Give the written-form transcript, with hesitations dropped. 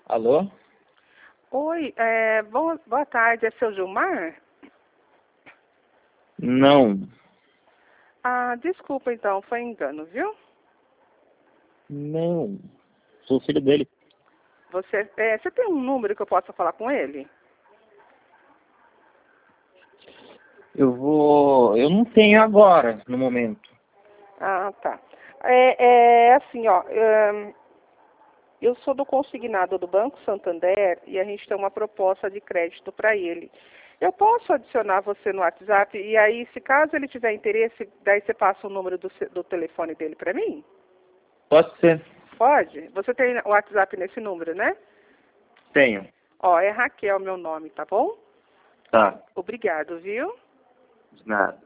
Alô? Oi, boa tarde, é seu Gilmar? Não. Ah, desculpa então, foi engano, viu? Não. Sou filho dele. Você tem um número que eu possa falar com ele? Eu não tenho agora, no momento. Ah, tá. Assim, ó, eu sou do consignado do Banco Santander e a gente tem uma proposta de crédito para ele. Eu posso adicionar você no WhatsApp e aí, se caso ele tiver interesse, daí você passa o número do telefone dele para mim? Pode ser. Pode? Você tem o WhatsApp nesse número, né? Tenho. Ó, é Raquel meu nome, tá bom? Tá. Obrigado, viu? De nada.